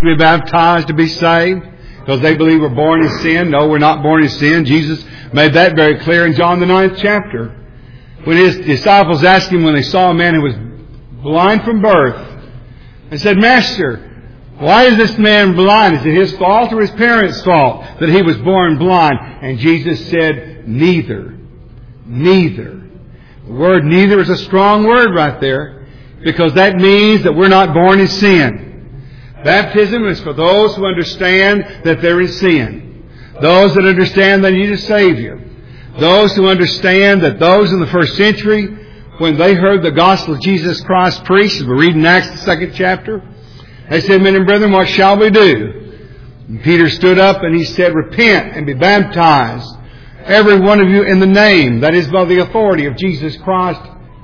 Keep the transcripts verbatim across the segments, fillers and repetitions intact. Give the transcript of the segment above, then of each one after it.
be baptized to be saved? Because they believe we're born in sin. No, we're not born in sin. Jesus made that very clear in John the ninth chapter. When His disciples asked Him when they saw a man who was blind from birth, and said, Master, why is this man blind? Is it his fault or his parents' fault that he was born blind? And Jesus said, neither. Neither. The word neither is a strong word right there, because that means that we're not born in sin. Baptism is for those who understand that they're in sin. Those that understand they need a Savior. Those who understand that those in the first century, when they heard the gospel of Jesus Christ preached, as we read in Acts the second chapter, they said, men and brethren, what shall we do? And Peter stood up and he said, repent and be baptized, every one of you, in the name, that is by the authority of Jesus Christ,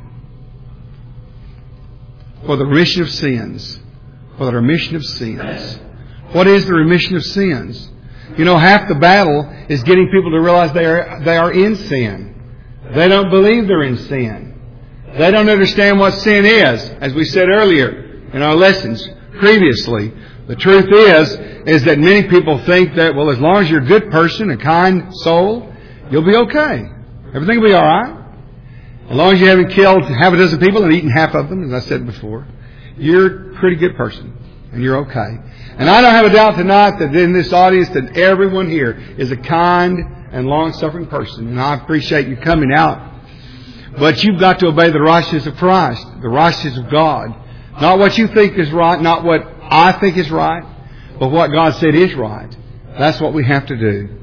for the remission of sins. For the remission of sins. What is the remission of sins? You know, half the battle is getting people to realize they are, they are in sin. They don't believe they're in sin. They don't understand what sin is. As we said earlier in our lessons previously, the truth is, is that many people think that, well, as long as you're a good person, a kind soul, you'll be okay. Everything will be all right. As long as you haven't killed half a dozen people and eaten half of them, as I said before, you're a pretty good person and you're okay. And I don't have a doubt tonight that in this audience that everyone here is a kind and long-suffering person. And I appreciate you coming out. But you've got to obey the righteousness of Christ, the righteousness of God. Not what you think is right, not what I think is right, but what God said is right. That's what we have to do.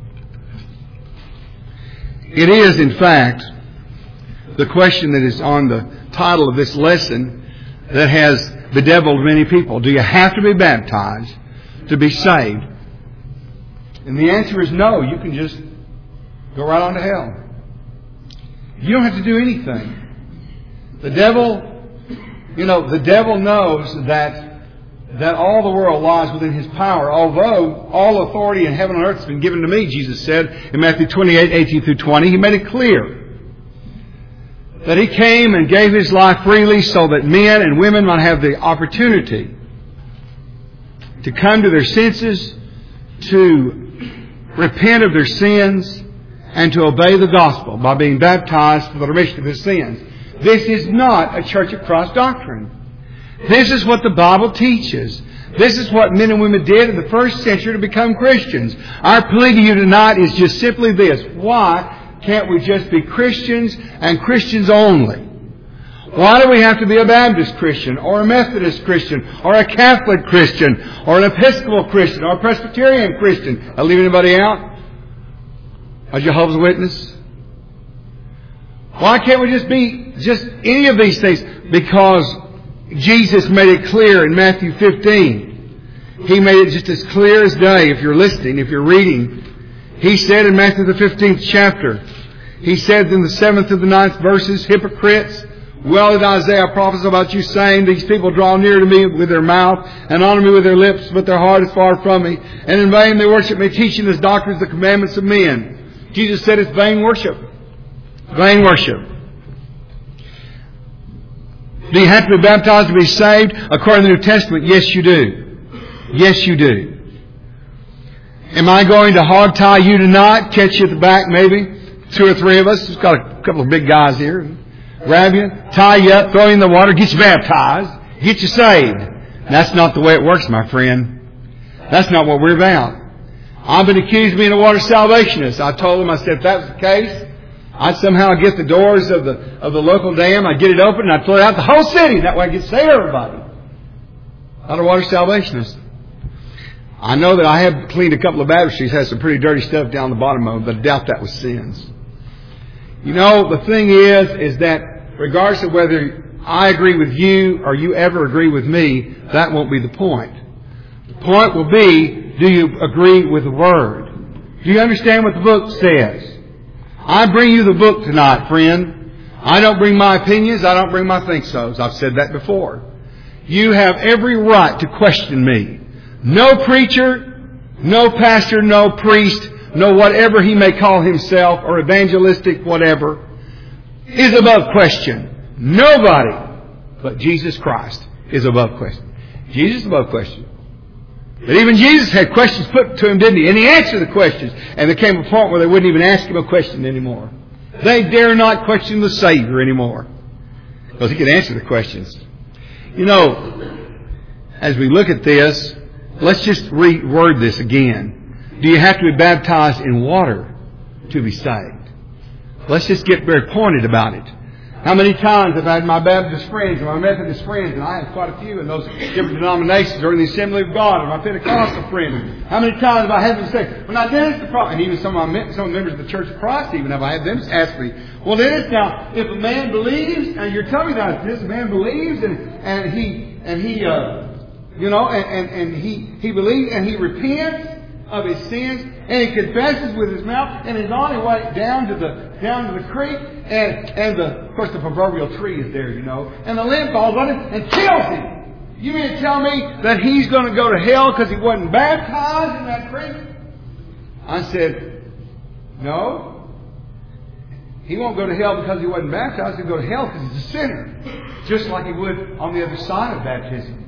It is, in fact, the question that is on the title of this lesson that has bedeviled many people. Do you have to be baptized to be saved? And the answer is no. You can just go right on to hell. You don't have to do anything. The devil, you know, the devil knows that that all the world lies within his power. Although all authority in heaven and earth has been given to me, Jesus said in Matthew twenty-eight, eighteen through twenty. He made it clear that He came and gave His life freely so that men and women might have the opportunity to come to their senses, to repent of their sins, and to obey the gospel by being baptized for the remission of their sins. This is not a Church of Christ doctrine. This is what the Bible teaches. This is what men and women did in the first century to become Christians. Our plea to you tonight is just simply this. Why can't we just be Christians and Christians only? Why do we have to be a Baptist Christian or a Methodist Christian or a Catholic Christian or an Episcopal Christian or a Presbyterian Christian? Did I leave anybody out? A Jehovah's Witness? Why can't we just be just any of these things? Because Jesus made it clear in Matthew fifteen. He made it just as clear as day. If you're listening, if you're reading, He said in Matthew the fifteenth chapter, He said in the seventh to the ninth verses, hypocrites, well did Isaiah prophesy about you, saying, these people draw near to me with their mouth and honor me with their lips, but their heart is far from me. And in vain they worship me, teaching as doctrines the commandments of men. Jesus said it's vain worship. Vain worship. Do you have to be baptized to be saved? According to the New Testament, yes you do. Yes you do. Am I going to hog tie you tonight? Catch you at the back maybe? Two or three of us. We've got a couple of big guys here. Grab you, tie you up, throw you in the water, get you baptized, get you saved. That's not the way it works, my friend. That's not what we're about. I've been accused of being a water salvationist. I told them, I said, if that was the case, I'd somehow get the doors of the of the local dam, I'd get it open, and I'd flood out the whole city. That way I could save everybody. Not a water salvationist. I know that I have cleaned a couple of baptistries, had some pretty dirty stuff down the bottom of them, but I doubt that was sins. You know, the thing is, is that regardless of whether I agree with you or you ever agree with me, that won't be the point. The point will be, do you agree with the Word? Do you understand what the book says? I bring you the book tonight, friend. I don't bring my opinions. I don't bring my think-sos. I've said that before. You have every right to question me. No preacher, no pastor, no priest, no whatever he may call himself, or evangelistic whatever, is above question. Nobody but Jesus Christ is above question. Jesus is above question. But even Jesus had questions put to him, didn't he? And he answered the questions. And there came a point where they wouldn't even ask him a question anymore. They dare not question the Savior anymore, because he could answer the questions. You know, as we look at this, let's just reword this again. Do you have to be baptized in water to be saved? Let's just get very pointed about it. How many times have I had my Baptist friends and my Methodist friends, and I have quite a few in those different denominations, or in the Assembly of God, or my Pentecostal friends. How many times have I had them say, well, now Dennis, the prophet, and even some of, my, some of the members of the Church of Christ, even have I had them ask me, well, Dennis, now, if a man believes, and you're telling me that this man believes, and, and he, and he, uh, you know, and, and, and he, he believes, and he repents of his sins, and he confesses with his mouth, and he's on his way down to the down to the creek, and and the of course the proverbial tree is there, you know, and the limb falls on him and kills him. You mean to tell me that he's going to go to hell because he wasn't baptized in that creek? I said, no. He won't go to hell because he wasn't baptized. He'll go to hell because he's a sinner, just like he would on the other side of baptism.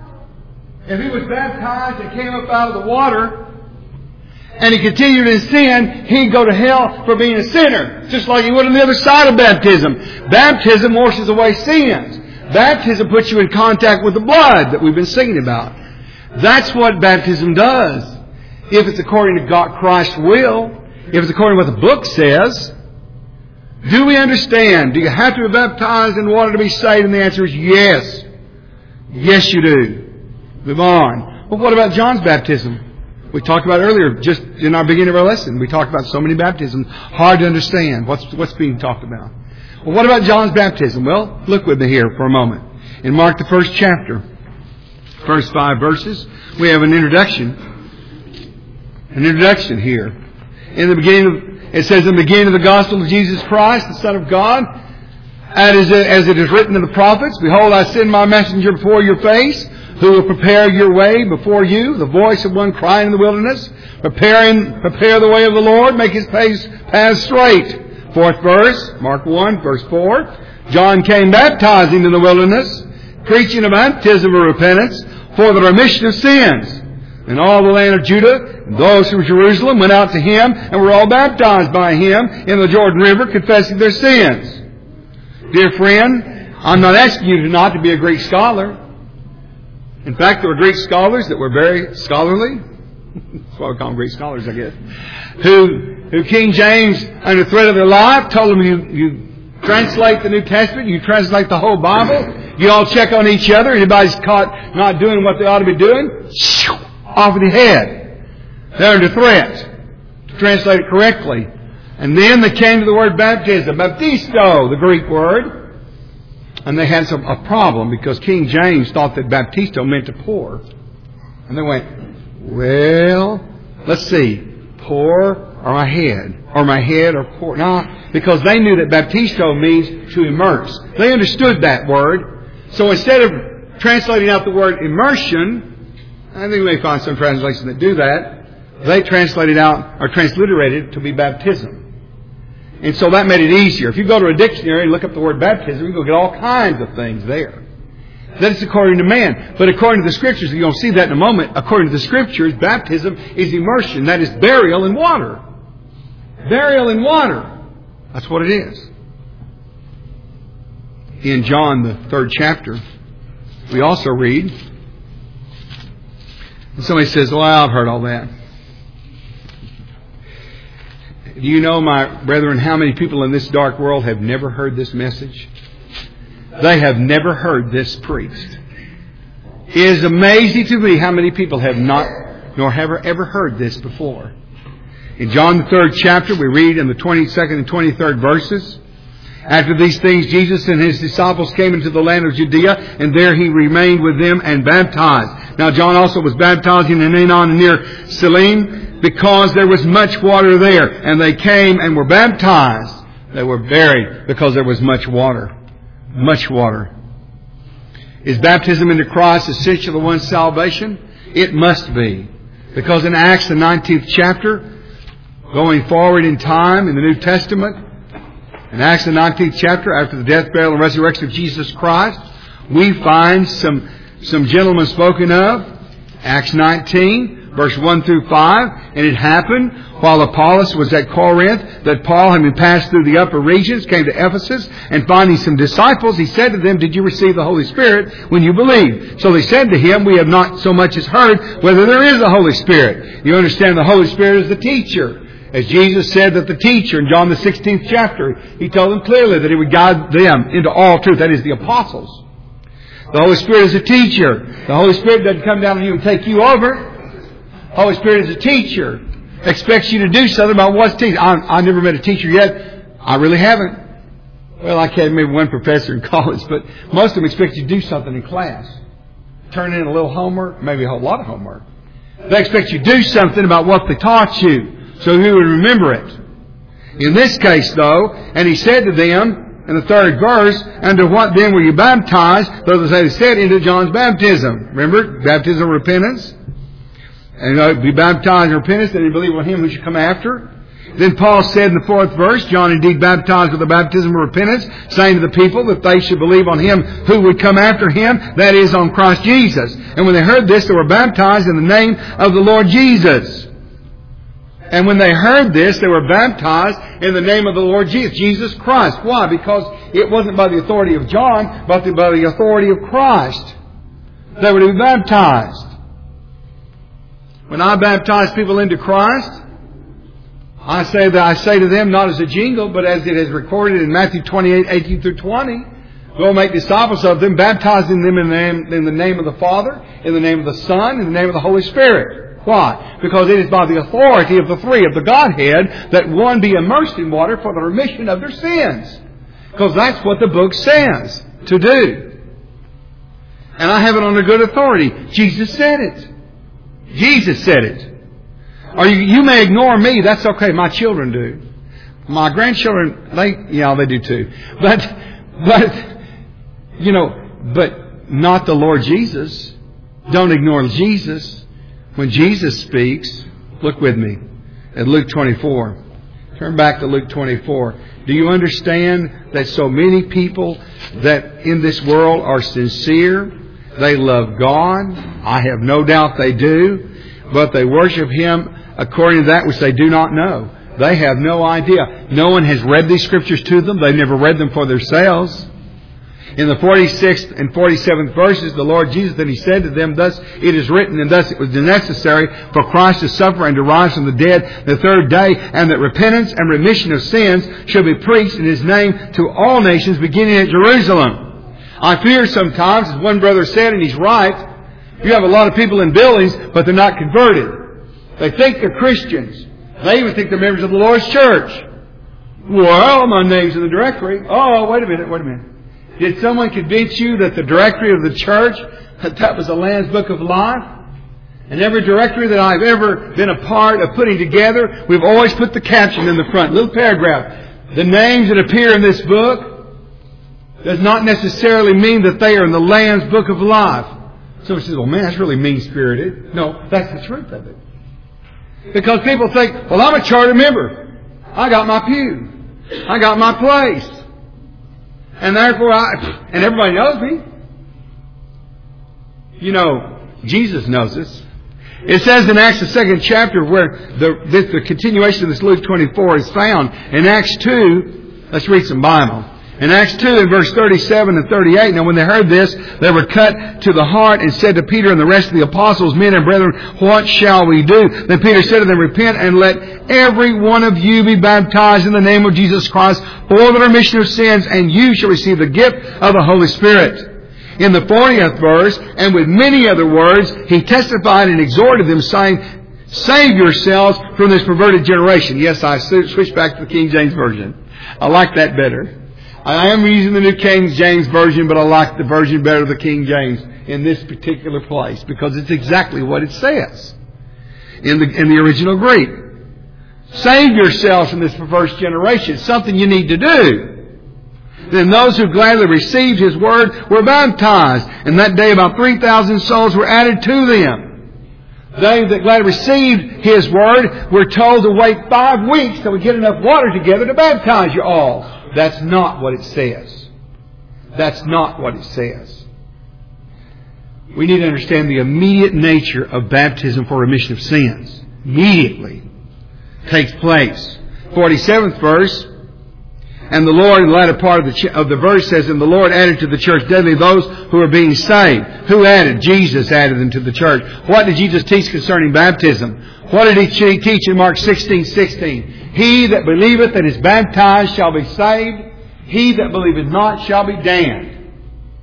If he was baptized and came up out of the water, and he continued in sin, he'd go to hell for being a sinner, just like he would on the other side of baptism. Baptism washes away sins. Baptism puts you in contact with the blood that we've been singing about. That's what baptism does. If it's according to God, Christ's will, if it's according to what the book says. Do we understand? Do you have to be baptized in water to be saved? And the answer is yes. Yes, you do. Move on. Well, what about John's baptism? We talked about earlier, just in our beginning of our lesson, we talked about so many baptisms. Hard to understand what's what's being talked about. Well, what about John's baptism? Well, look with me here for a moment. In Mark, the first chapter, first five verses, we have an introduction. An introduction here. In the beginning of, it says, in the beginning of the gospel of Jesus Christ, the Son of God, as it is written in the prophets, behold, I send my messenger before your face, who will prepare your way before you, the voice of one crying in the wilderness, preparing, prepare the way of the Lord, make his path straight. Fourth verse, Mark one, verse four. John came baptizing in the wilderness, preaching a baptism of repentance for the remission of sins. And all the land of Judah, and those from Jerusalem, went out to him and were all baptized by him in the Jordan River, confessing their sins. Dear friend, I'm not asking you not to be a Greek scholar. In fact, there were Greek scholars that were very scholarly. That's why we call them Greek scholars, I guess. Who, who King James, under threat of their life, told them, you, you translate the New Testament, you translate the whole Bible, you all check on each other, anybody's caught not doing what they ought to be doing, off with the head. They're under threat to translate it correctly. And then they came to the word baptism, baptisto, the Greek word. And they had some, a problem because King James thought that baptisto meant to pour. And they went, well, let's see, pour or my head, or my head or pour. No, because they knew that baptisto means to immerse. They understood that word. So instead of translating out the word immersion, I think we may find some translations that do that, they translated out, or transliterated to be baptism. And so that made it easier. If you go to a dictionary and look up the word baptism, you can get all kinds of things there. That's according to man. But according to the Scriptures, you're going to see that in a moment, according to the Scriptures, baptism is immersion. That is burial in water. Burial in water. That's what it is. In John, the third chapter, we also read, and somebody says, well, I've heard all that. Do you know, my brethren, how many people in this dark world have never heard this message? They have never heard this preached. It is amazing to me how many people have not, nor have ever heard this before. In John the third chapter, we read in the twenty-second and twenty-third verses, after these things, Jesus and his disciples came into the land of Judea, and there he remained with them and baptized. Now John also was baptizing in Aenon near Salim, because there was much water there. And they came and were baptized. They were buried because there was much water. Much water. Is baptism into Christ essential to one's salvation? It must be. Because in Acts, the nineteenth chapter, going forward in time in the New Testament, in Acts, the nineteenth chapter, after the death, burial, and resurrection of Jesus Christ, we find some, some gentlemen spoken of Acts nineteen, verse one through five. And it happened while Apollos was at Corinth that Paul, having passed through the upper regions, came to Ephesus, and finding some disciples, he said to them, "Did you receive the Holy Spirit when you believed?" So they said to him, "We have not so much as heard whether there is a Holy Spirit." You understand the Holy Spirit is the teacher. As Jesus said that the teacher in John the sixteenth chapter, He told them clearly that He would guide them into all truth. That is the apostles. The Holy Spirit is a teacher. The Holy Spirit doesn't come down on you and take you over. The Holy Spirit is a teacher. Expects you to do something about what's teaching. I, I never met a teacher yet. I really haven't. Well, I can't remember one professor in college, but most of them expect you to do something in class. Turn in a little homework, maybe a whole lot of homework. They expect you to do something about what they taught you, so you would remember it. In this case, though, and He said to them, in the third verse, "Unto what then were you baptized?" Those they said, "Into John's baptism." Remember? Baptism of repentance. And uh, be baptized in repentance, and you believe on Him who should come after. Then Paul said in the fourth verse, "John indeed baptized with the baptism of repentance, saying to the people that they should believe on Him who would come after Him, that is, on Christ Jesus. And when they heard this, they were baptized in the name of the Lord Jesus." And when they heard this, they were baptized in the name of the Lord Jesus, Jesus Christ. Why? Because it wasn't by the authority of John, but by the authority of Christ. They were to be baptized. When I baptize people into Christ, I say that I say to them not as a jingle, but as it is recorded in Matthew twenty-eight, eighteen through twenty. Go make disciples of them, baptizing them in the name, in the name of the Father, in the name of the Son, in the name of the Holy Spirit. Why? Because it is by the authority of the three of the Godhead that one be immersed in water for the remission of their sins. Because that's what the book says to do. And I have it on a good authority. Jesus said it. Jesus said it. Or you, you may ignore me. That's okay. My children do. My grandchildren, they, yeah, they do too. But, but, you know, but not the Lord Jesus. Don't ignore Jesus. When Jesus speaks, look with me at Luke twenty-four. Turn back to Luke twenty-four. Do you understand that so many people that in this world are sincere? They love God. I have no doubt they do. But they worship Him according to that which they do not know. They have no idea. No one has read these Scriptures to them. They've never read them for themselves. In the forty-sixth and forty-seventh verses, the Lord Jesus, then He said to them, "Thus it is written, and thus it was necessary for Christ to suffer and to rise from the dead the third day, and that repentance and remission of sins should be preached in His name to all nations, beginning at Jerusalem." I fear sometimes, as one brother said, and he's right, you have a lot of people in buildings, but they're not converted. They think they're Christians. They even think they're members of the Lord's church. Well, my name's in the directory. Oh, wait a minute, wait a minute. Did someone convince you that the directory of the church, that that was the Lamb's Book of Life? And every directory that I've ever been a part of putting together, we've always put the caption in the front, little paragraph. The names that appear in this book does not necessarily mean that they are in the Lamb's Book of Life. Someone says, "Well, man, that's really mean-spirited." No, that's the truth of it. Because people think, "Well, I'm a charter member. I got my pew. I got my place. And therefore I," and everybody knows me. You know, Jesus knows us. It says in Acts the second chapter where the, this, the continuation of this Luke twenty-four is found. In Acts two, let's read some Bible. In Acts two, in verse thirty-seven and thirty-eight, "Now when they heard this, they were cut to the heart and said to Peter and the rest of the apostles, 'Men and brethren, what shall we do?' Then Peter said to them, 'Repent and let every one of you be baptized in the name of Jesus Christ for the remission of sins, and you shall receive the gift of the Holy Spirit.'" In the fortieth verse, and with many other words, he testified and exhorted them, saying, "Save yourselves from this perverted generation." Yes, I switched back to the King James Version. I like that better. I am using the New King James Version, but I like the version better of the King James in this particular place, because it's exactly what it says in the, in the original Greek. Save yourselves from this perverse generation. It's something you need to do. Then those who gladly received His word were baptized. And that day about three thousand souls were added to them. They that gladly received His word were told to wait five weeks till we get enough water together to baptize you all. That's not what it says. That's not what it says. we need to understand the immediate nature of baptism for remission of sins. Immediately takes place. forty-seventh verse. And the Lord, in the latter part of the, ch- of the verse says, and the Lord added to the church daily those who are being saved. Who added? Jesus added them to the church. What did Jesus teach concerning baptism? What did He teach in Mark sixteen sixteen? He that believeth and is baptized shall be saved. He that believeth not shall be damned.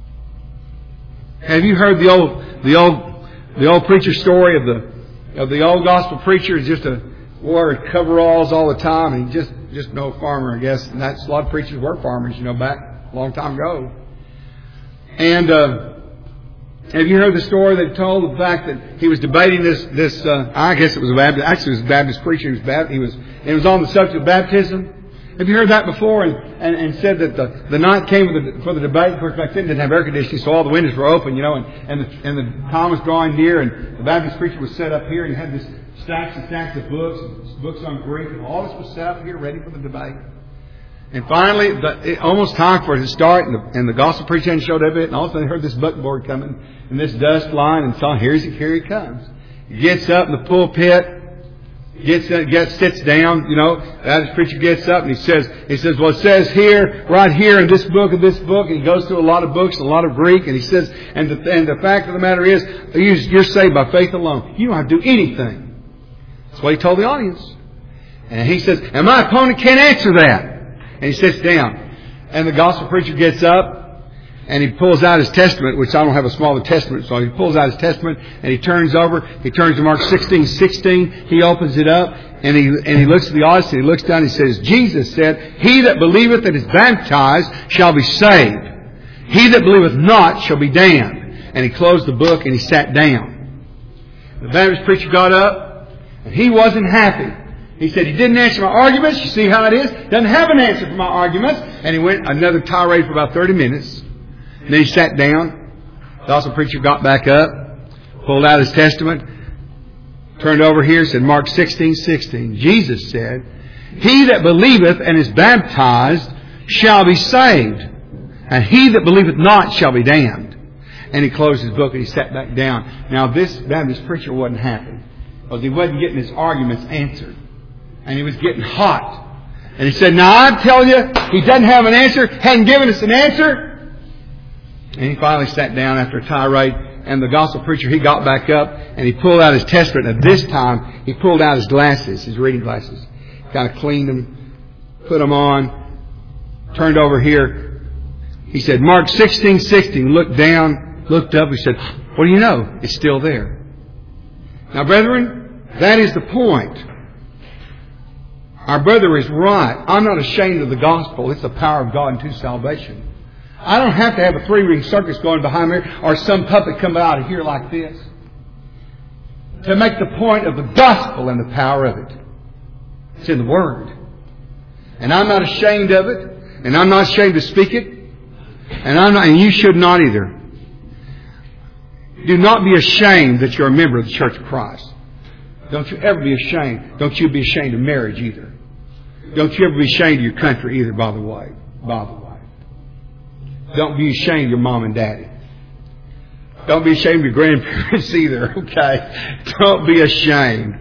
Have you heard the old, the old, the old preacher story of the, of the old gospel preacher? It's just a, wore coveralls all the time, and he just, just no farmer, I guess. And that's, a lot of preachers were farmers, you know, back a long time ago. And, uh, have you heard the story that told the fact that he was debating this, this, uh, I guess it was a Baptist, actually it was a Baptist preacher, he was, Baptist, he was, it was on the subject of baptism. Have you heard that before? And, and, and said that the, the night came for the, for the debate. Of course, back then didn't have air conditioning, so all the windows were open, you know, and, and, the, and the time was drawing near, and the Baptist preacher was set up here, and he had this stacks and stacks of books, and books on Greek, and all this was set up here ready for the debate. And finally, the, it almost time for it to start, and the, and the gospel preacher hadn't showed up yet, and all of a sudden they heard this buckboard coming, and this dust flying, and saw, here's he, here he comes. He gets up in the pulpit, gets up, gets, sits down, you know, the Baptist preacher gets up, and he says, he says, well, it says here, right here in this book of this book, and he goes through a lot of books, a lot of Greek, and he says, and the, and the fact of the matter is, you're saved by faith alone. You don't have to do anything. That's what he told the audience. And he says, and my opponent can't answer that. And he sits down. And the gospel preacher gets up and he pulls out his testament, which I don't have a smaller testament, so he pulls out his testament and he turns over. He turns to Mark sixteen sixteen. He opens it up and he and he looks at the audience and he looks down and he says, Jesus said, he that believeth and is baptized shall be saved. He that believeth not shall be damned. And he closed the book and he sat down. The Baptist preacher got up and he wasn't happy. He said, he didn't answer my arguments. You see how it is? Doesn't have an answer for my arguments. And he went another tirade for about thirty minutes. And then he sat down. The gospel preacher got back up, pulled out his testament, turned over here, said Mark sixteen sixteen. Jesus said, he that believeth and is baptized shall be saved. And he that believeth not shall be damned. And he closed his book and he sat back down. Now this Baptist preacher wasn't happy, because he wasn't getting his arguments answered. And he was getting hot. And he said, now I'm telling you, he doesn't have an answer, hadn't given us an answer. And he finally sat down after a tirade. And the gospel preacher, he got back up and he pulled out his testament. And this time, he pulled out his glasses, his reading glasses. Kind of cleaned them, put them on, turned over here. He said, Mark sixteen sixteen, looked down, looked up. He said, what do you know? It's still there. Now, brethren, that is the point. Our brother is right. I'm not ashamed of the gospel. It's the power of God unto salvation. I don't have to have a three-ring circus going behind me or some puppet come out of here like this to make the point of the gospel and the power of it. It's in the Word. And I'm not ashamed of it. And I'm not ashamed to speak it. And I'm not, and you should not either. Do not be ashamed that you're a member of the Church of Christ. Don't you ever be ashamed. Don't you be ashamed of marriage either. Don't you ever be ashamed of your country either, by the way. By the way. Don't be ashamed of your mom and daddy. Don't be ashamed of your grandparents either, okay? Don't be ashamed.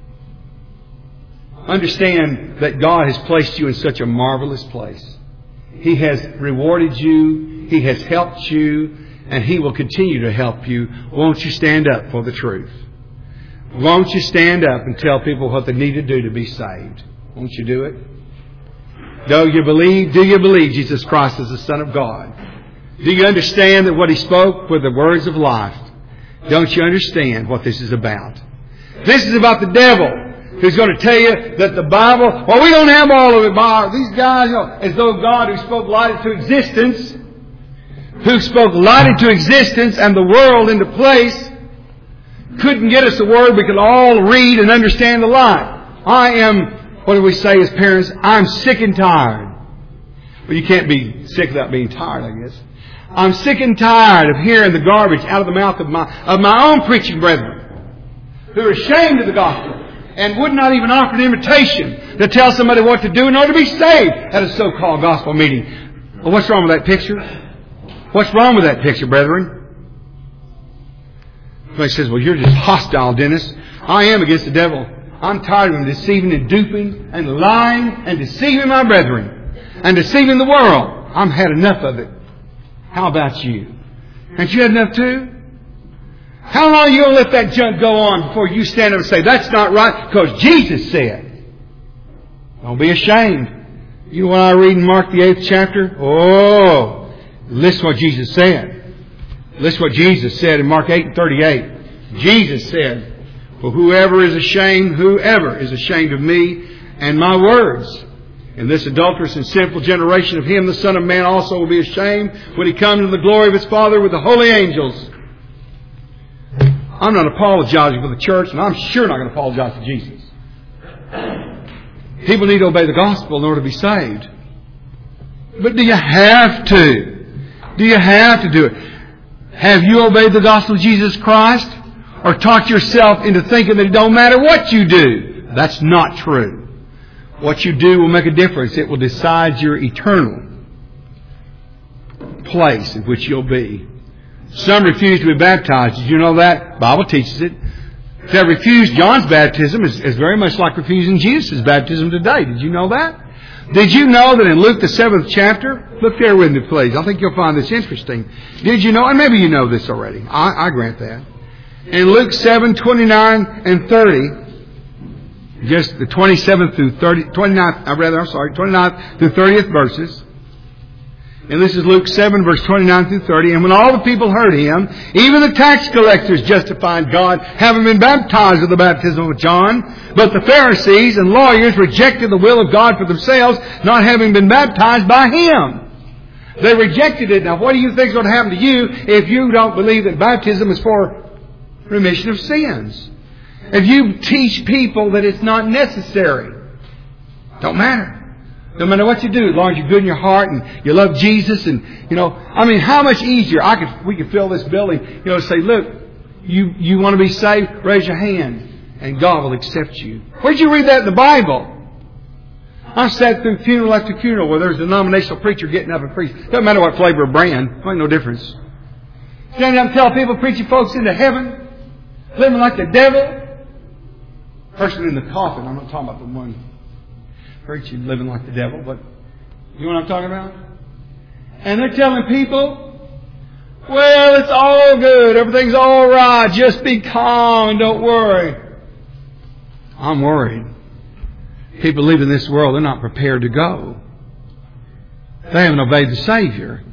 Understand that God has placed you in such a marvelous place. He has rewarded you. He has helped you. And He will continue to help you. Won't you stand up for the truth? Won't you stand up and tell people what they need to do to be saved? Won't you do it? Do you believe? Do you believe Jesus Christ is the Son of God? Do you understand that what He spoke were the words of life? Don't you understand what this is about? This is about the devil who's going to tell you that the Bible, well, we don't have all of it, Bob. These guys, you know, as though God who spoke light into existence, who spoke light into existence and the world into place, couldn't get us a word we could all read and understand the light. I am, what do we say as parents? I'm sick and tired. Well, you can't be sick without being tired, I guess. I'm sick and tired of hearing the garbage out of the mouth of my of my own preaching brethren who are ashamed of the gospel and would not even offer an invitation to tell somebody what to do in order to be saved at a so-called gospel meeting. Well, what's wrong with that picture? What's wrong with that picture, brethren? Somebody says, well, you're just hostile, Dennis. I am against the devil. I'm tired of him deceiving and duping and lying and deceiving my brethren and deceiving the world. I've had enough of it. How about you? Haven't you had enough too? How long are you going to let that junk go on before you stand up and say, that's not right? Because Jesus said. Don't be ashamed. You know what I read in Mark the eighth chapter? Oh, listen to what Jesus said. Listen to what Jesus said in Mark eight and thirty-eight. Jesus said, for whoever is ashamed, whoever is ashamed of me and my words, in this adulterous and sinful generation of him, the Son of Man also will be ashamed when he comes in the glory of his Father with the holy angels. I'm not apologizing for the church, and I'm sure not going to apologize to Jesus. People need to obey the gospel in order to be saved. But do you have to? Do you have to do it? Have you obeyed the gospel of Jesus Christ? Or talked yourself into thinking that it don't matter what you do? That's not true. What you do will make a difference. It will decide your eternal place in which you'll be. Some refuse to be baptized. Did you know that? The Bible teaches it. To refuse John's baptism is, is very much like refusing Jesus' baptism today. Did you know that? Did you know that in Luke the seventh chapter? Look there with me, please. I think you'll find this interesting. Did you know, and maybe you know this already. I, I grant that. In Luke seven, twenty-nine and thirty, just the twenty-seventh through thirty, twenty-ninth, uh, rather, I'm sorry, twenty-ninth through thirtieth verses. And this is Luke seven, verse twenty-nine through thirty. And when all the people heard him, even the tax collectors justified God, having been baptized with the baptism of John. But the Pharisees and lawyers rejected the will of God for themselves, not having been baptized by him. They rejected it. Now, what do you think is going to happen to you if you don't believe that baptism is for remission of sins? If you teach people that it's not necessary, don't matter. No matter what you do, as long as you're good in your heart and you love Jesus, and you know, I mean, how much easier I could we could fill this building, you know, say, look, you you want to be saved, raise your hand, and God will accept you. Where'd you read that in the Bible? I sat through funeral after funeral where there's a denominational preacher getting up and preaching. Doesn't matter what flavor of brand, it makes no difference. Standing up and tell people, preaching folks into heaven, living like the devil. Person in the coffin, I'm not talking about the one preaching, living like the devil, but you know what I'm talking about? And they're telling people, well, it's all good, everything's all right, just be calm and don't worry. I'm worried. People leaving this world, they're not prepared to go. They haven't obeyed the Savior.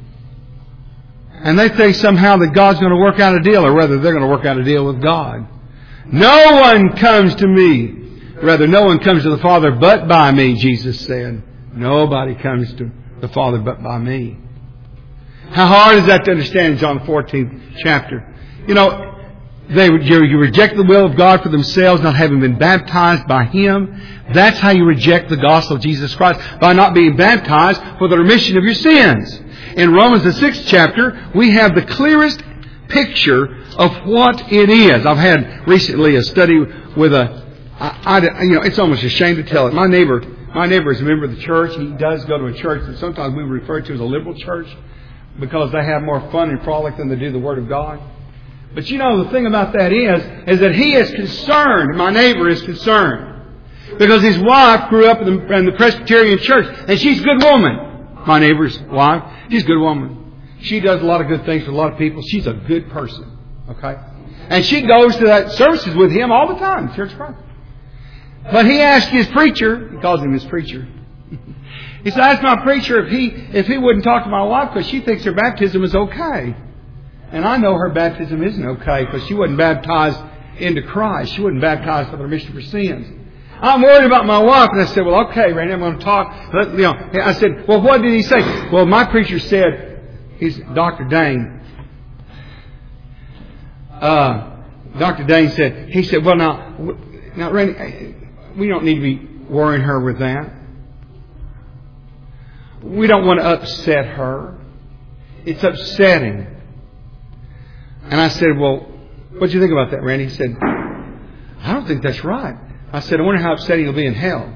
And they think somehow that God's going to work out a deal, or rather they're going to work out a deal with God. No one comes to me. Rather, no one comes to the Father but by me, Jesus said. Nobody comes to the Father but by me. How hard is that to understand in John the fourteenth chapter? You know, they you reject the will of God for themselves, not having been baptized by Him. That's how you reject the gospel of Jesus Christ, by not being baptized for the remission of your sins. In Romans the sixth chapter, we have the clearest picture of what it is. I've had recently a study with a I, I, you know, it's almost a shame to tell it. My neighbor, my neighbor is a member of the church. He does go to a church that sometimes we refer to as a liberal church because they have more fun and frolic than they do the Word of God. But you know, the thing about that is, is that he is concerned. My neighbor is concerned because his wife grew up in the, in the Presbyterian church, and she's a good woman. My neighbor's wife, she's a good woman. She does a lot of good things for a lot of people. She's a good person. Okay, and she goes to that services with him all the time, Church of Christ. But he asked his preacher, he calls him his preacher. He said, I asked my preacher if he if he wouldn't talk to my wife because she thinks her baptism is okay. And I know her baptism isn't okay because she wasn't baptized into Christ. She wasn't baptized for the remission of her sins. I'm worried about my wife. And I said, well, okay, Randy, I'm going to talk. But, you know, I said, well, what did he say? Well, my preacher said, he's Doctor Dane. Uh, Doctor Dane said, he said, well, now, now, Randy, we don't need to be worrying her with that. We don't want to upset her. It's upsetting. And I said, well, what do you think about that, Randy? He said, I don't think that's right. I said, I wonder how upsetting you'll be in hell.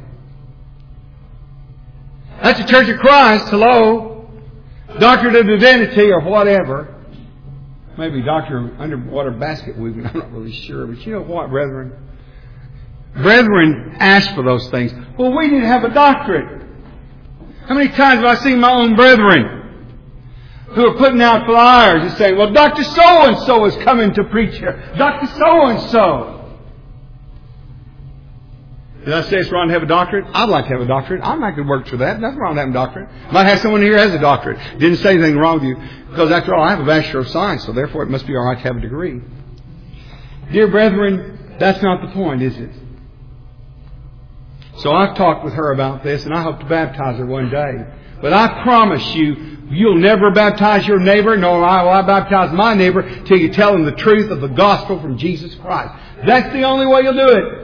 That's the Church of Christ, hello. Doctrine of Divinity or whatever. maybe Doctor Underwater Basket Weaving. I'm not really sure. But you know what, brethren? Brethren ask for those things. Well, we need to have a doctorate. How many times have I seen my own brethren who are putting out flyers and saying, well, Doctor So-and-so is coming to preach here. Doctor So-and-so. Did I say it's wrong to have a doctorate? I'd like to have a doctorate. I'm not going to work for that. Nothing wrong with having a doctorate. Might have someone here who has a doctorate. Didn't say anything wrong with you. Because after all, I have a Bachelor of Science, so therefore it must be all right to have a degree. Dear brethren, that's not the point, is it? So I've talked with her about this, and I hope to baptize her one day. But I promise you, you'll never baptize your neighbor, nor will I baptize my neighbor, till you tell him the truth of the gospel from Jesus Christ. That's the only way you'll do it.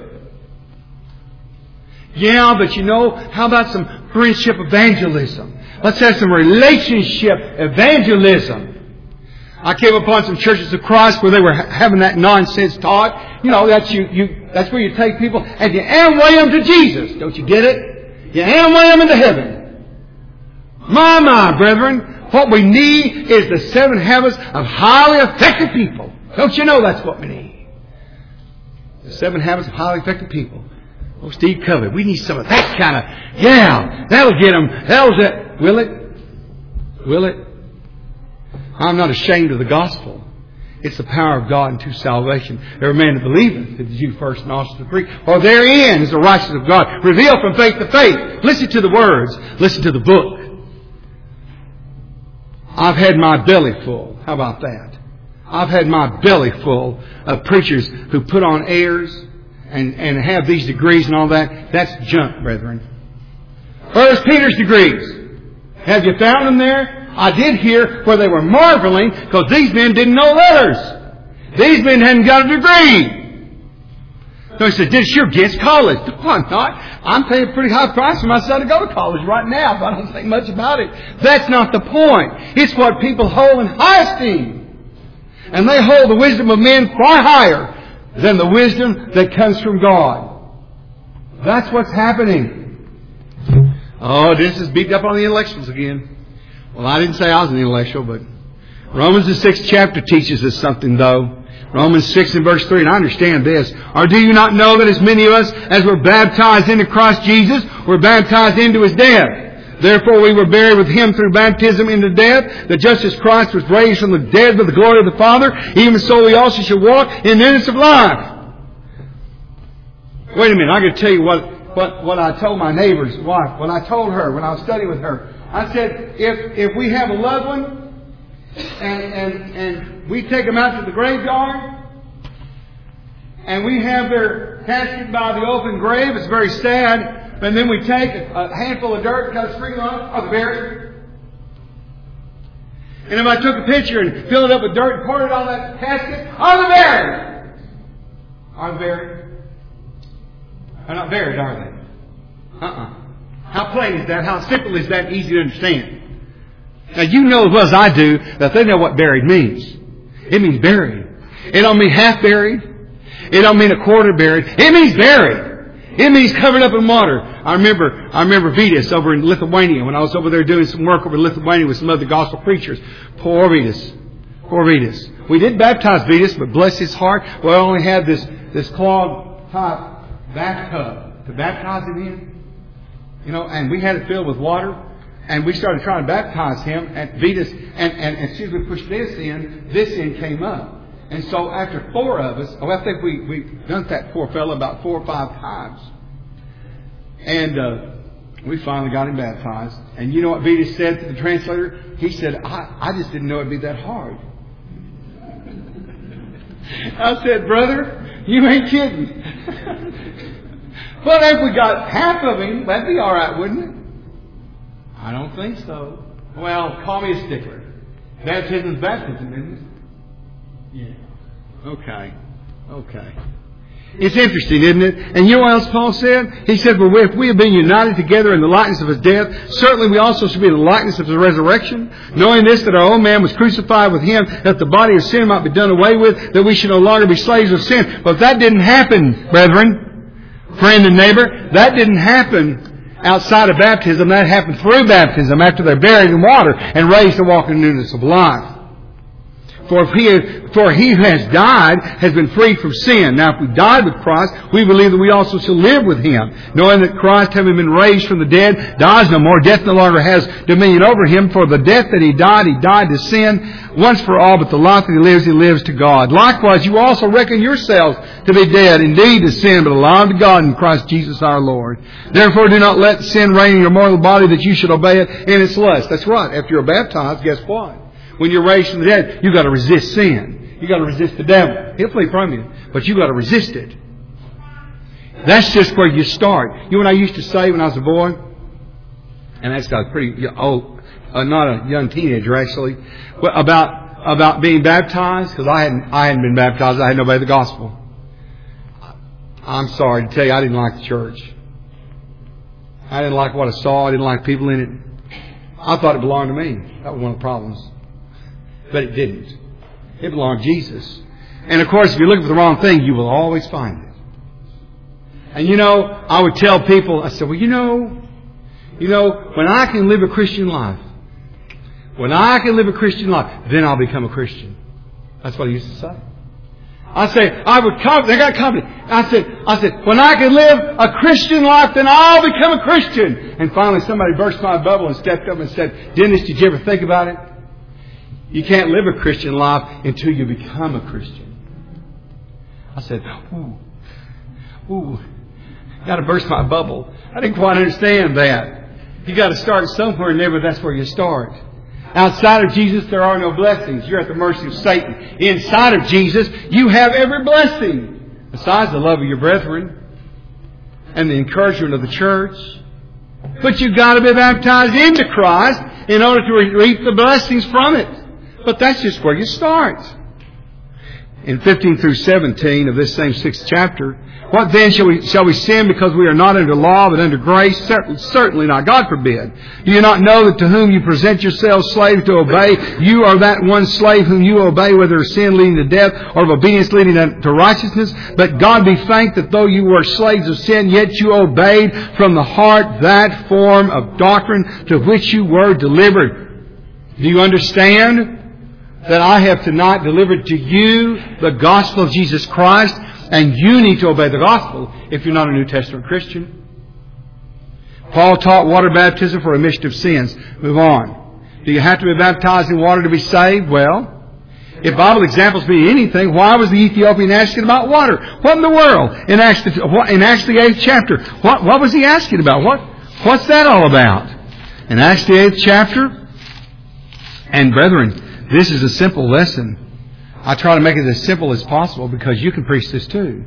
Yeah, but you know, how about some friendship evangelism? Let's have some relationship evangelism. I came upon some churches of Christ where they were having that nonsense taught. You know, that's you, you, that's where you take people and you Amway them to Jesus. Don't you get it? You Amway them into heaven. My, my, brethren, what we need is the seven habits of highly effective people. Don't you know that's what we need? The seven habits of highly effective people. Oh, Steve Covey, we need some of that kind of, yeah, that'll get them, that'll get, will it? Will it? I'm not ashamed of the gospel. It's the power of God unto salvation. Every man that believeth is the Jew first and also the Greek. For therein is the righteousness of God, revealed from faith to faith. Listen to the words. Listen to the book. I've had my belly full. How about that? I've had my belly full of preachers who put on airs and, and have these degrees and all that. That's junk, brethren. Where's Peter's degrees? Have you found them there? I did hear where they were marveling because these men didn't know letters. These men hadn't got a degree. So he said, "This sure gets college." No, I'm not. I'm paying a pretty high price for my son to go to college right now, but I don't think much about it. That's not the point. It's what people hold in high esteem. And they hold the wisdom of men far higher than the wisdom that comes from God. That's what's happening. Oh, this is beat up on the intellectuals again. Well, I didn't say I was an intellectual, but Romans the sixth chapter teaches us something, though. Romans six and verse three, and I understand this. Or do you not know that as many of us as were baptized into Christ Jesus were baptized into His death? Therefore we were buried with Him through baptism into death, that just as Christ was raised from the dead by the glory of the Father, even so we also should walk in newness of life. Wait a minute, I'm going to tell you what, what, what I told my neighbor's wife, when I told her, when I was studying with her. I said, if if we have a loved one and, and, and we take them out to the graveyard and we have their casket by the open grave, it's very sad, and then we take a, a handful of dirt and cut a sprinkle on it, I'll bury it. And if I took a picture and filled it up with dirt and poured it on that casket, I'll bury it. Are they buried? They're not buried, are they? Uh-uh. How plain is that? How simple is that? Easy to understand. Now you know as well as I do that they know what buried means. It means buried. It don't mean half buried. It don't mean a quarter buried. It means buried. It means covered up in water. I remember, I remember Vitas over in Lithuania when I was over there doing some work over in Lithuania with some other gospel preachers. Poor Vitas. Poor Vitas. We did baptize Vitas, but bless his heart, we only had this, this clogged top bathtub to baptize him in. You know, and we had it filled with water, and we started trying to baptize him at Vitas, and, and, and as soon as we pushed this in, this end came up. And so after four of us, oh, I think we, we done that poor fellow about four or five times. And uh, we finally got him baptized. And you know what Vitas said to the translator? He said, I, I just didn't know it'd be that hard. I said, brother, you ain't kidding. But if we got half of him, that'd be all right, wouldn't it? I don't think so. Well, call me a stickler. Baptism's baptism, isn't it? Yeah. Okay. Okay. It's interesting, isn't it? And you know what else Paul said? He said, well, if we have been united together in the likeness of His death, certainly we also should be in the likeness of His resurrection, knowing this, that our old man was crucified with Him, that the body of sin might be done away with, that we should no longer be slaves of sin. But that didn't happen, brethren. Friend and neighbor, that didn't happen outside of baptism. That happened through baptism after they're buried in water and raised to walk in newness of life. For if he, for he who has died has been freed from sin. Now if we died with Christ, we believe that we also shall live with Him. Knowing that Christ, having been raised from the dead, dies no more. Death no longer has dominion over Him. For the death that He died, He died to sin once for all. But the life that He lives, He lives to God. Likewise, you also reckon yourselves to be dead, indeed to sin, but alive to God in Christ Jesus our Lord. Therefore do not let sin reign in your mortal body, that you should obey it in its lust. That's right. After you're baptized, guess what? When you're raised from the dead, you've got to resist sin. You've got to resist the devil. He'll flee from you. But you've got to resist it. That's just where you start. You know what I used to say when I was a boy? And that's got pretty old, uh, not a young teenager actually, about about being baptized, because I hadn't I hadn't been baptized. I hadn't obeyed the gospel. I'm sorry to tell you, I didn't like the church. I didn't like what I saw. I didn't like people in it. I thought it belonged to me. That was one of the problems. But it didn't. It belonged to Jesus. And of course, if you're looking for the wrong thing, you will always find it. And you know, I would tell people, I said, well, you know, you know, when I can live a Christian life, when I can live a Christian life, then I'll become a Christian. That's what I used to say. I say, I would come, they got company. I said, I said, when I can live a Christian life, then I'll become a Christian. And finally somebody burst my bubble and stepped up and said, Dennis, did you ever think about it? You can't live a Christian life until you become a Christian. I said, ooh, ooh, got to burst my bubble. I didn't quite understand that. You got to start somewhere, and never that's where you start. Outside of Jesus, there are no blessings. You're at the mercy of Satan. Inside of Jesus, you have every blessing. Besides the love of your brethren and the encouragement of the church. But you've got to be baptized into Christ in order to reap the blessings from it. But that's just where you start. In fifteen through seventeen of this same sixth chapter, what then shall we shall we sin because we are not under law but under grace? Certainly, certainly not. God forbid. Do you not know that to whom you present yourselves slaves to obey, you are that one slave whom you obey, whether of sin leading to death or of obedience leading to righteousness? But God be thanked that though you were slaves of sin, yet you obeyed from the heart that form of doctrine to which you were delivered. Do you understand that I have tonight delivered to you the gospel of Jesus Christ, and you need to obey the gospel if you're not a New Testament Christian? Paul taught water baptism for remission of sins. Move on. Do you have to be baptized in water to be saved? Well, if Bible examples be anything, why was the Ethiopian asking about water? What in the world? In Acts, in Acts the eighth chapter, what, what was he asking about? What, what's that all about? In Acts the eighth chapter, and brethren, this is a simple lesson. I try to make it as simple as possible because you can preach this too.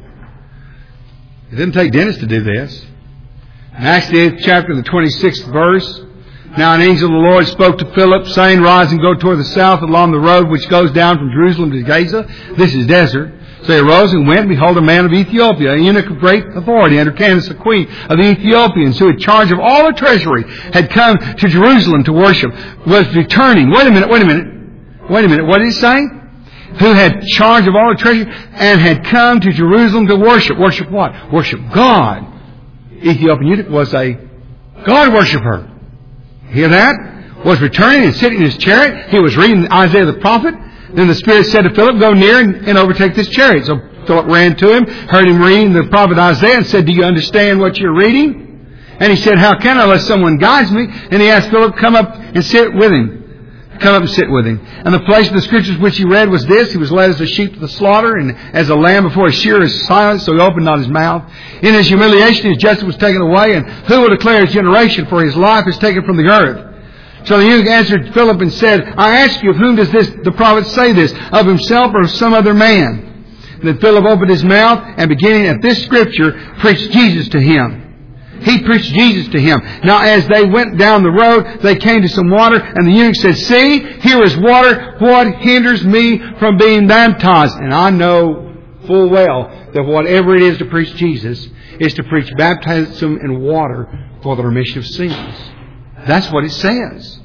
It didn't take Dennis to do this. In Acts the eighth chapter, the twenty-sixth verse, now an angel of the Lord spoke to Philip, saying, rise and go toward the south along the road which goes down from Jerusalem to Gaza. This is desert. So he arose and went, and behold, a man of Ethiopia, a eunuch of great authority, under Candace, the queen of the Ethiopians, who had charge of all the treasury, had come to Jerusalem to worship, was returning. Wait a minute, wait a minute. Wait a minute, what did he say? Who had charge of all the treasure and had come to Jerusalem to worship. Worship what? Worship God. Ethiopian eunuch was a God worshiper. Hear that? Was returning and sitting in his chariot. He was reading Isaiah the prophet. Then the Spirit said to Philip, go near and, and overtake this chariot. So Philip ran to him, heard him reading the prophet Isaiah, and said, do you understand what you're reading? And he said, how can I unless someone guides me? And he asked Philip, come up and sit with him. Come up and sit with him. And the place of the scriptures which he read was this: he was led as a sheep to the slaughter, and as a lamb before a shearer is silent, so he opened not his mouth. In his humiliation his justice was taken away, and who will declare his generation? For his life is taken from the earth. So the eunuch answered Philip and said, I ask you, of whom does this the prophet say this? Of himself or of some other man? And then Philip opened his mouth, and beginning at this scripture, preached Jesus to him. He preached Jesus to him. Now as they went down the road, they came to some water, and the eunuch said, see, here is water. What hinders me from being baptized? And I know full well that whatever it is to preach Jesus is to preach baptism in water for the remission of sins. That's what it says.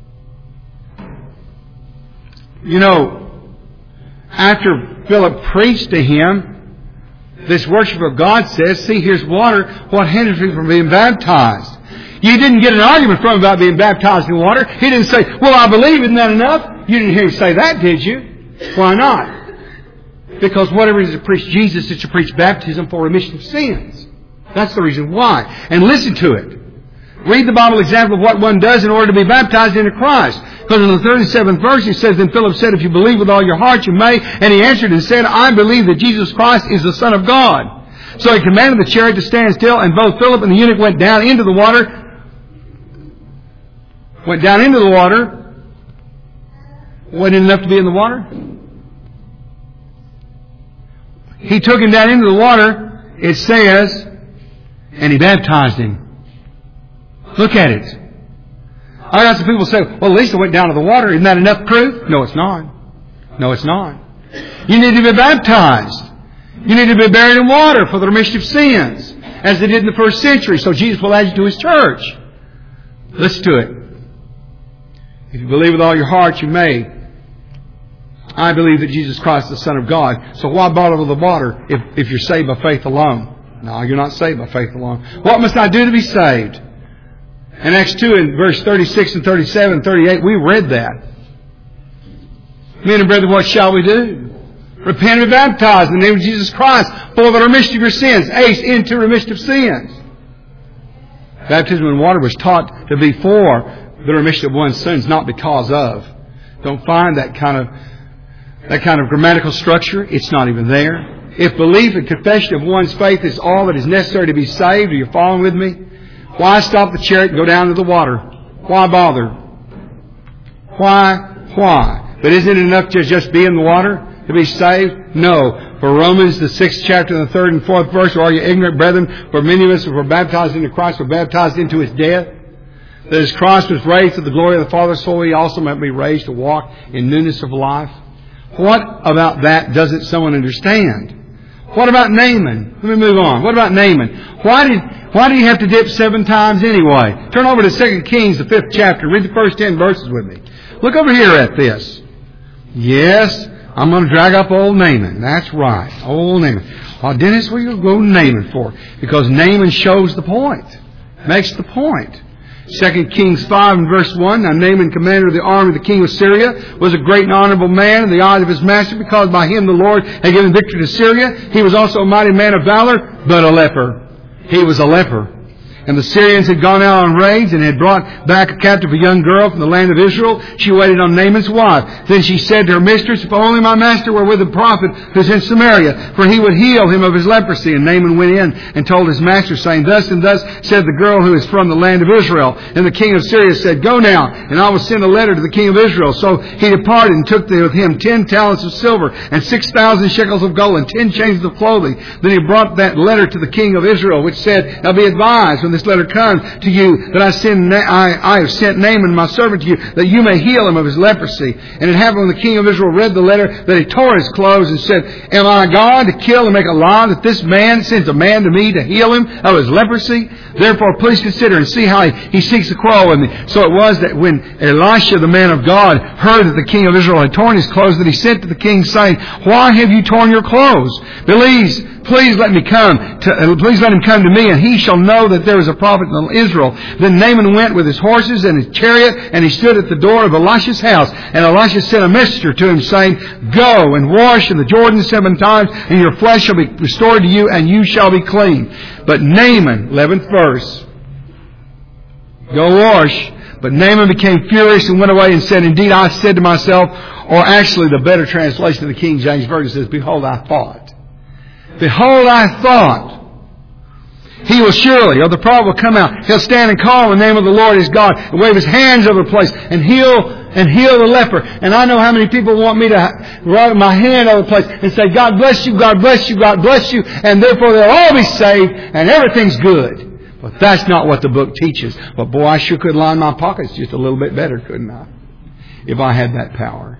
You know, after Philip preached to him, this worshiper of God says, see, here's water. What hinders me from being baptized? You didn't get an argument from him about being baptized in water. He didn't say, well, I believe, isn't that enough? You didn't hear him say that, did you? Why not? Because whatever it is to preach Jesus is to preach baptism for remission of sins. That's the reason why. And listen to it. Read the Bible example of what one does in order to be baptized into Christ. Because in the thirty-seventh verse it says, Then Philip said, If you believe with all your heart, you may. And he answered and said, I believe that Jesus Christ is the Son of God. So he commanded the chariot to stand still, and both Philip and the eunuch went down into the water. Went down into the water. Wasn't enough to be in the water? He took him down into the water, it says, and he baptized him. Look at it. I got some people say, well, at least I went down to the water. Isn't that enough proof? No, it's not. No, it's not. You need to be baptized. You need to be buried in water for the remission of sins, as they did in the first century. So Jesus will add you to His church. Listen to it. If you believe with all your heart, you may. I believe that Jesus Christ is the Son of God. So why bother with the water if, if you're saved by faith alone? No, you're not saved by faith alone. What must I do to be saved? In Acts two, in verse thirty-six and thirty-seven and thirty-eight, we read that. Men and brethren, what shall we do? Repent and be baptized in the name of Jesus Christ for the remission of your sins. Ace, into remission of sins. Baptism in water was taught to be for the remission of one's sins, not because of. Don't find that kind of that kind of grammatical structure. It's not even there. If belief and confession of one's faith is all that is necessary to be saved, are you following with me? Why stop the chariot and go down to the water? Why bother? Why? Why? But isn't it enough to just be in the water to be saved? No. For Romans, the sixth chapter, and the third and fourth verse, are you ignorant, brethren? For many of us who were baptized into Christ were baptized into His death. That as Christ was raised to the glory of the Father, so He also might be raised to walk in newness of life. What about that doesn't someone understand? What about Naaman? Let me move on. What about Naaman? Why did why did he have to dip seven times anyway? Turn over to Second Kings, the fifth chapter. Read the first ten verses with me. Look over here at this. Yes, I'm going to drag up old Naaman. That's right. Old Naaman. Well, Dennis, what are you going to Naaman for? Because Naaman shows the point. Makes the point. Second Kings five and verse one. Now Naaman, commander of the army of the king of Syria, was a great and honorable man in the eyes of his master, because by him the Lord had given victory to Syria. He was also a mighty man of valor, but a leper. He was a leper. And the Syrians had gone out on raids and had brought back a captive, a young girl from the land of Israel. She waited on Naaman's wife. Then she said to her mistress, If only my master were with the prophet who's in Samaria, for he would heal him of his leprosy. And Naaman went in and told his master, saying, Thus and thus said the girl who is from the land of Israel. And the king of Syria said, Go now, and I will send a letter to the king of Israel. So he departed and took with him ten talents of silver and six thousand shekels of gold and ten changes of clothing. Then he brought that letter to the king of Israel, which said, Now be advised, when this letter comes to you, that I send I, I have sent Naaman my servant to you, that you may heal him of his leprosy. And it happened when the king of Israel read the letter, that he tore his clothes and said, Am I God to kill and make a lie that this man sends a man to me to heal him of his leprosy? Therefore please consider and see how he, he seeks to quarrel with me. So it was that when Elisha the man of God heard that the king of Israel had torn his clothes, that he sent to the king, saying, Why have you torn your clothes? Please, please let me come to, uh, please let him come to me, and he shall know that there is a prophet in Israel. Then Naaman went with his horses and his chariot, and he stood at the door of Elisha's house. And Elisha sent a messenger to him, saying, Go and wash in the Jordan seven times, and your flesh shall be restored to you, and you shall be clean. But Naaman, eleventh verse, go wash. But Naaman became furious and went away and said, Indeed, I said to myself, or actually the better translation of the King James Version says, Behold, I thought. Behold, I thought. He will surely, or the prophet will come out. He'll stand and call in the name of the Lord his God and wave his hands over the place and heal and heal the leper. And I know how many people want me to rub my hand over the place and say, God bless you, God bless you, God bless you. And therefore they'll all be saved and everything's good. But that's not what the book teaches. But boy, I sure could line my pockets just a little bit better, couldn't I? If I had that power.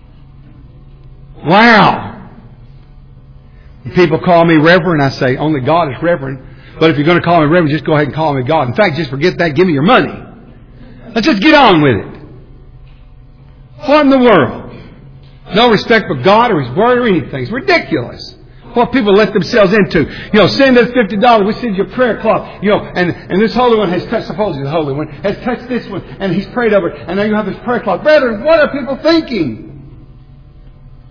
Wow. People call me Reverend. I say, only God is Reverend. But if you're going to call me Reverend, just go ahead and call me God. In fact, just forget that. Give me your money. Let's just get on with it. What in the world? No respect for God or His Word or anything. It's ridiculous. What people let themselves into. You know, send us fifty dollars. We send you a prayer cloth. You know, and, and this Holy One has touched, supposedly the Holy One, has touched this one. And he's prayed over it. And now you have this prayer cloth. Brethren, what are people thinking?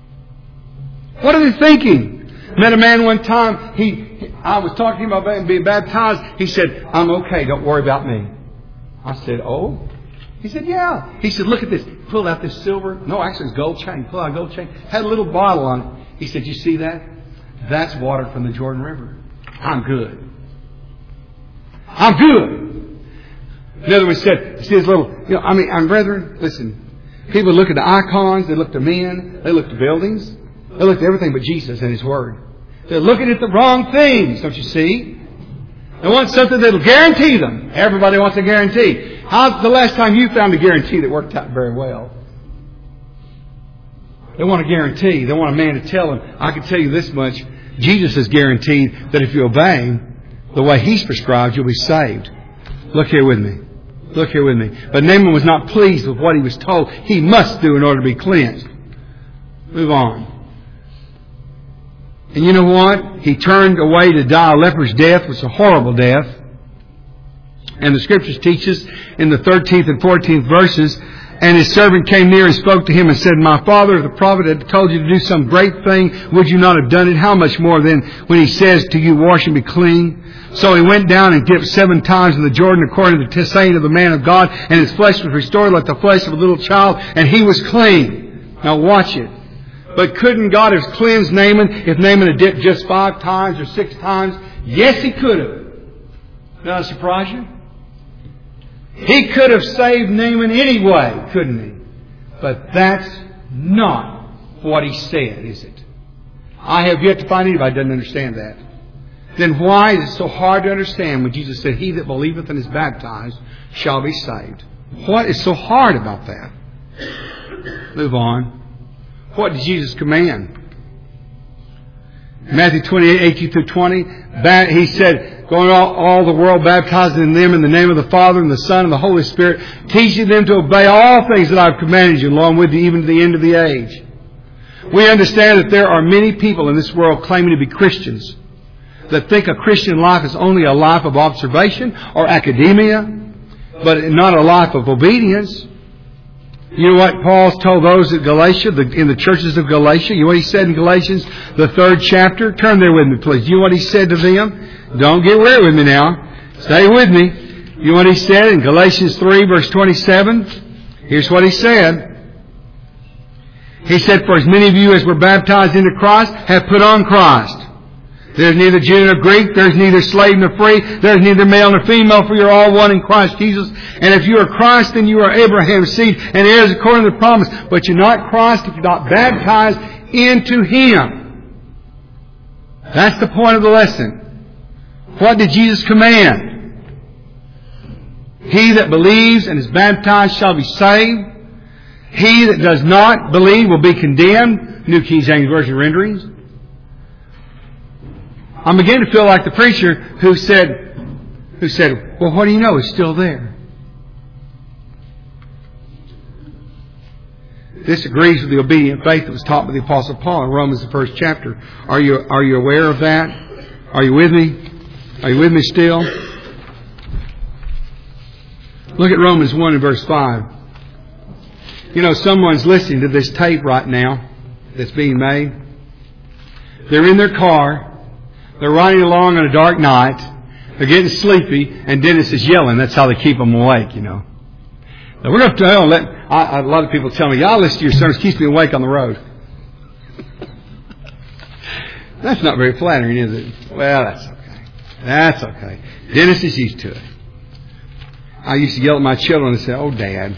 What are they thinking? Met a man one time. He, I was talking to him about being baptized. He said, I'm okay. Don't worry about me. I said, oh? He said, yeah. He said, look at this. Pulled out this silver. No, actually it's gold chain. Pulled out a gold chain. Had a little bottle on it. He said, you see that? That's water from the Jordan River. I'm good. I'm good. In other words, said, see this little, you know, I mean, I'm brethren, listen. People look at the icons. They look to men. They look to buildings. They look to everything but Jesus and His Word. They're looking at the wrong things, don't you see? They want something that'll guarantee them. Everybody wants a guarantee. How's the last time you found a guarantee that worked out very well? They want a guarantee. They want a man to tell them, I can tell you this much. Jesus has guaranteed that if you obey the way He's prescribed, you'll be saved. Look here with me. Look here with me. But Naaman was not pleased with what he was told he must do in order to be cleansed. Move on. And you know what? He turned away to die a leper's death, which is a horrible death. And the Scriptures teach us in the thirteenth and fourteenth verses, and his servant came near and spoke to him and said, my father, the prophet, had told you to do some great thing. Would you not have done it? How much more then when he says to you, wash and be clean? So he went down and dipped seven times in the Jordan according to the saying of the man of God, and his flesh was restored like the flesh of a little child, and he was clean. Now watch it. But couldn't God have cleansed Naaman if Naaman had dipped just five times or six times? Yes, He could have. Does that surprise you? He could have saved Naaman anyway, couldn't He? But that's not what He said, is it? I have yet to find anybody who doesn't understand that. Then why is it so hard to understand when Jesus said, he that believeth and is baptized shall be saved? What is so hard about that? Move on. What did Jesus command? Matthew twenty-eight, eighteen through twenty. He said, go into all, all the world, baptizing them in the name of the Father and the Son and the Holy Spirit, teaching them to obey all things that I've commanded you, along with you, even to the end of the age. We understand that there are many people in this world claiming to be Christians that think a Christian life is only a life of observation or academia, but not a life of obedience. You know what Paul's told those at Galatia, the, in the churches of Galatia? You know what he said in Galatians, the third chapter? Turn there with me, please. You know what he said to them? Don't get weird with me now. Stay with me. You know what he said in Galatians three, verse twenty-seven? Here's what he said. He said, for as many of you as were baptized into Christ have put on Christ. There's neither Jew nor Greek. There's neither slave nor free. There's neither male nor female, for you're all one in Christ Jesus. And if you are Christ, then you are Abraham's seed and heirs according to the promise. But you're not Christ if you're not baptized into Him. That's the point of the lesson. What did Jesus command? He that believes and is baptized shall be saved. He that does not believe will be condemned. New King James Version renderings. I'm beginning to feel like the preacher who said, who said, well, what do you know? It's still there. This agrees with the obedient faith that was taught by the Apostle Paul in Romans, the first chapter. Are you, are you aware of that? Are you with me? Are you with me still? Look at Romans one and verse five. You know, someone's listening to this tape right now that's being made. They're in their car. They're riding along on a dark night. They're getting sleepy, and Dennis is yelling. That's how they keep them awake, you know. Now, we're going to tell, let, I, a lot of people tell me, y'all listen to your sermons, keeps me awake on the road. That's not very flattering, is it? Well, that's okay. That's okay. Dennis is used to it. I used to yell at my children and say, oh, Dad.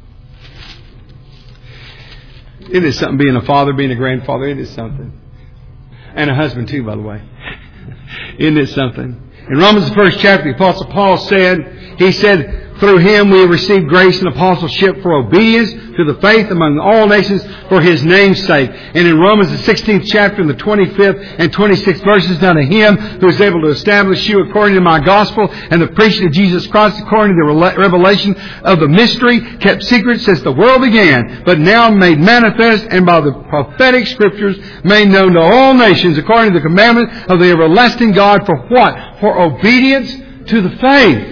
Isn't it something being a father, being a grandfather? Isn't it something? And a husband, too, by the way. Isn't it something? In Romans, the first chapter, the Apostle Paul said, he said, through Him we have received grace and apostleship for obedience to the faith among all nations for His name's sake. And in Romans, the sixteenth chapter, in the twenty-fifth and twenty-sixth verses, now to Him who is able to establish you according to my gospel and the preaching of Jesus Christ according to the revelation of the mystery kept secret since the world began, but now made manifest and by the prophetic scriptures made known to all nations according to the commandment of the everlasting God for what? For obedience to the faith.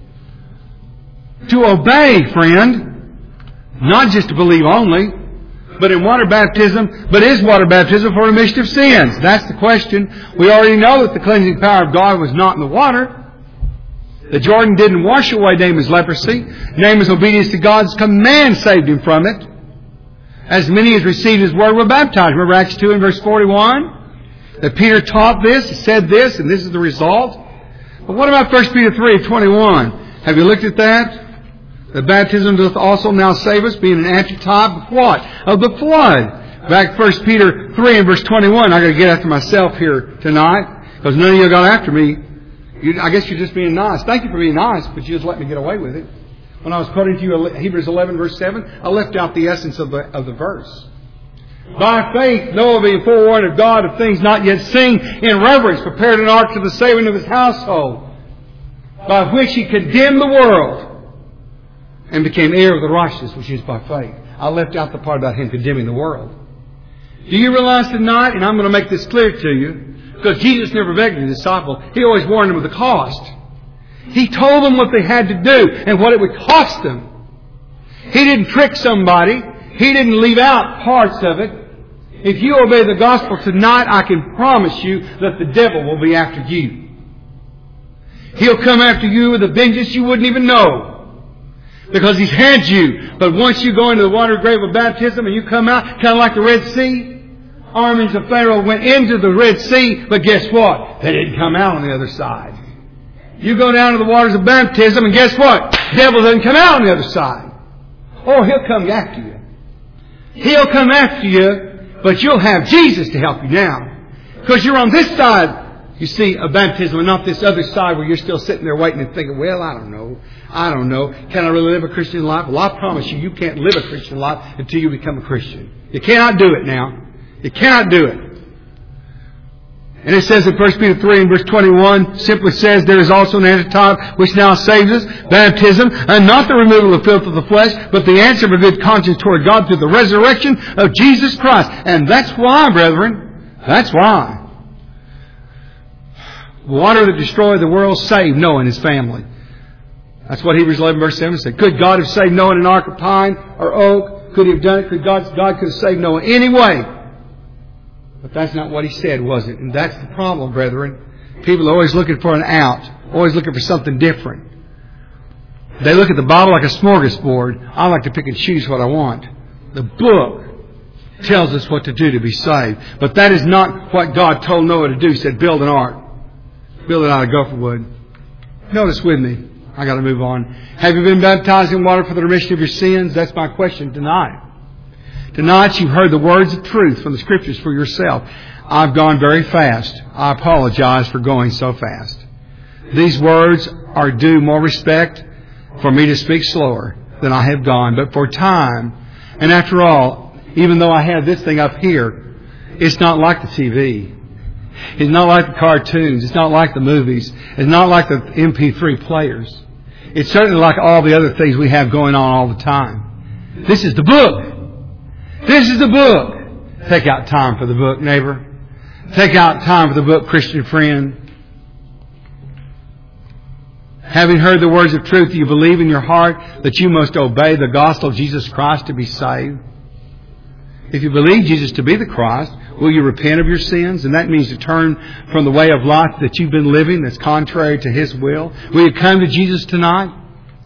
To obey, friend. Not just to believe only, but in water baptism, but is water baptism for remission of sins? That's the question. We already know that the cleansing power of God was not in the water. The Jordan didn't wash away Naaman's leprosy. Naaman's obedience to God's command saved him from it. As many as received His word were baptized. Remember Acts two and verse forty-one? That Peter taught this, said this, and this is the result. But what about First Peter three twenty-one? Have you looked at that? The baptism doth also now save us, being an antitype of what? Of the flood. Back First Peter three and verse twenty-one. I've got to get after myself here tonight, because none of you got after me. You, I guess you're just being nice. Thank you for being nice, but you just let me get away with it. When I was quoting to you Hebrews eleven verse seven, I left out the essence of the, of the verse. By faith, Noah being forewarned of God of things not yet seen, in reverence prepared an ark to the saving of his household, by which he condemned the world and became heir of the righteousness which is by faith. I left out the part about him condemning the world. Do you realize tonight, and I'm going to make this clear to you, because Jesus never begged the disciple, He always warned them of the cost. He told them what they had to do and what it would cost them. He didn't trick somebody. He didn't leave out parts of it. If you obey the gospel tonight, I can promise you that the devil will be after you. He'll come after you with a vengeance you wouldn't even know, because he's had you. But once you go into the water grave of baptism and you come out, kind of like the Red Sea, armies of Pharaoh went into the Red Sea, but guess what? They didn't come out on the other side. You go down to the waters of baptism, and guess what? The devil doesn't come out on the other side. Or he'll come after you. He'll come after you, but you'll have Jesus to help you now. Because you're on this side, you see, of baptism, and not this other side where you're still sitting there waiting and thinking, well, I don't know. I don't know. Can I really live a Christian life? Well, I promise you, you can't live a Christian life until you become a Christian. You cannot do it now. You cannot do it. And it says in First Peter three and verse twenty-one, simply says, there is also an antitype which now saves us, baptism, and not the removal of filth of the flesh, but the answer of a good conscience toward God through the resurrection of Jesus Christ. And that's why, brethren, that's why. Water that destroyed the world saved Noah and his family. That's what Hebrews eleven verse seven said. Could God have saved Noah in an ark of pine or oak? Could He have done it? Could God, God could have saved Noah anyway? But that's not what He said, was it? And that's the problem, brethren. People are always looking for an out. Always looking for something different. They look at the Bible like a smorgasbord. I like to pick and choose what I want. The book tells us what to do to be saved. But that is not what God told Noah to do. He said, build an ark. Build it out of gopher wood. Notice with me. I got to move on. Have you been baptized in water for the remission of your sins? That's my question tonight. Tonight you've heard the words of truth from the Scriptures for yourself. I've gone very fast. I apologize for going so fast. These words are due more respect for me to speak slower than I have gone. But for time, and after all, even though I have this thing up here, it's not like the T V. It's not like the cartoons. It's not like the movies. It's not like the M P three players. It's certainly like all the other things we have going on all the time. This is the book. This is the book. Take out time for the book, neighbor. Take out time for the book, Christian friend. Having heard the words of truth, you believe in your heart that you must obey the gospel of Jesus Christ to be saved. If you believe Jesus to be the Christ, will you repent of your sins? And that means to turn from the way of life that you've been living that's contrary to His will. Will you come to Jesus tonight?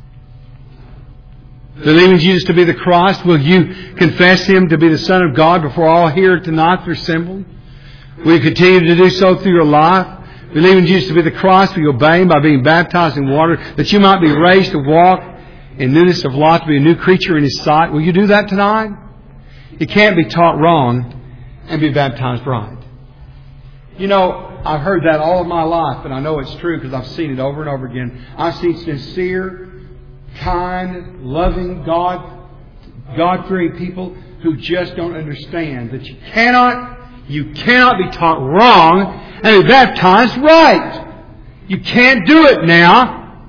Believing Jesus to be the Christ, will you confess Him to be the Son of God before all here tonight are assembled? Will you continue to do so through your life? Believing Jesus to be the Christ, will you obey Him by being baptized in water, that you might be raised to walk in newness of life, to be a new creature in His sight? Will you do that tonight? You can't be taught wrong and be baptized right. You know, I've heard that all of my life, and I know it's true because I've seen it over and over again. I've seen sincere, kind, loving, God, God-fearing people who just don't understand that you cannot, you cannot be taught wrong and be baptized right. You can't do it now.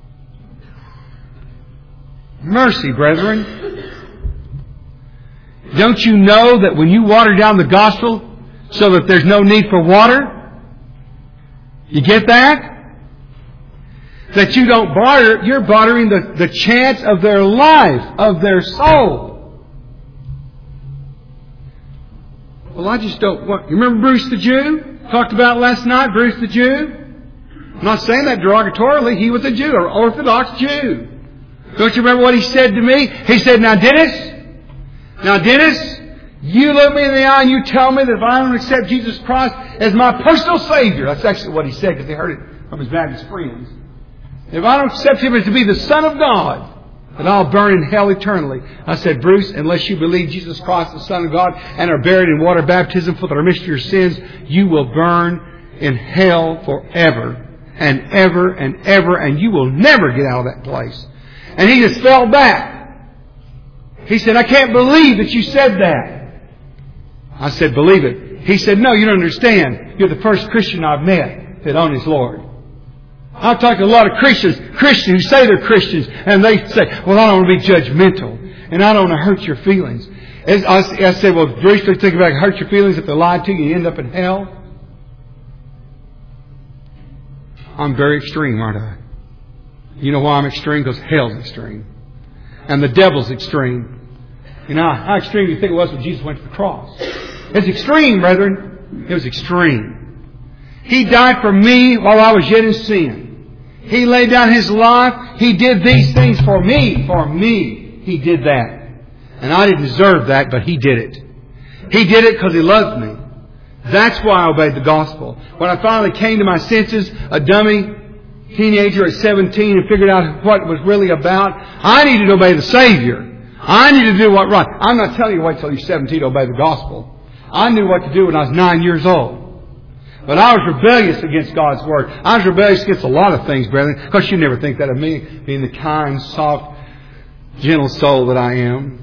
Mercy, brethren. Don't you know that when you water down the gospel so that there's no need for water, you get that? That you don't barter, you're bartering the, the chance of their life, of their soul. Well, I just don't want... You remember Bruce the Jew? Talked about last night, Bruce the Jew? I'm not saying that derogatorily. He was a Jew, an Orthodox Jew. Don't you remember what he said to me? He said, now Dennis, now Dennis, you look me in the eye and you tell me that if I don't accept Jesus Christ as my personal Savior, that's actually what he said because they heard it from his Baptist friends. If I don't accept Him as to be the Son of God, that I'll burn in hell eternally. I said, Bruce, unless you believe Jesus Christ is the Son of God and are buried in water baptism for the remission of your sins, you will burn in hell forever and ever and ever, and you will never get out of that place. And he just fell back. He said, I can't believe that you said that. I said, believe it. He said, no, you don't understand. You're the first Christian I've met that owned his Lord. I've talked to a lot of Christians, Christians who say they're Christians, and they say, well, I don't want to be judgmental, and I don't want to hurt your feelings. As I, I said, well, briefly think about it, hurt your feelings if they lie to you and you end up in hell. I'm very extreme, aren't I? You know why I'm extreme? Because hell's extreme. And the devil's extreme. You know, how extreme do you think it was when Jesus went to the cross? It's extreme, brethren. It was extreme. He died for me while I was yet in sin. He laid down His life. He did these things for me. For me. He did that. And I didn't deserve that, but He did it. He did it because He loved me. That's why I obeyed the gospel. When I finally came to my senses, a dummy teenager at seventeen, and figured out what it was really about, I needed to obey the Savior. I needed to do what right. I'm not telling you wait till you're seventeen to obey the gospel. I knew what to do when I was nine years old. But I was rebellious against God's Word. I was rebellious against a lot of things, brethren. Of course, you never think that of me, being the kind, soft, gentle soul that I am.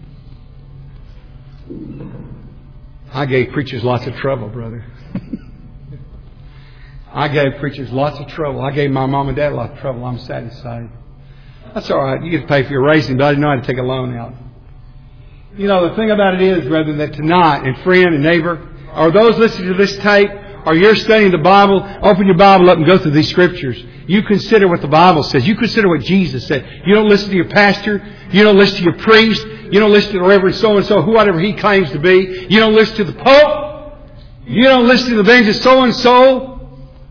I gave preachers lots of trouble, brother. I gave preachers lots of trouble. I gave my mom and dad a lot of trouble, I'm sad to say. That's all right. You get to pay for your raising, but I didn't know how to take a loan out. You know, the thing about it is, brethren, that tonight, and friend and neighbor, or those listening to this tape, or you're studying the Bible, open your Bible up and go through these Scriptures. You consider what the Bible says. You consider what Jesus said. You don't listen to your pastor. You don't listen to your priest. You don't listen to the Reverend so-and-so, whatever he claims to be. You don't listen to the Pope. You don't listen to the evangelist so-and-so,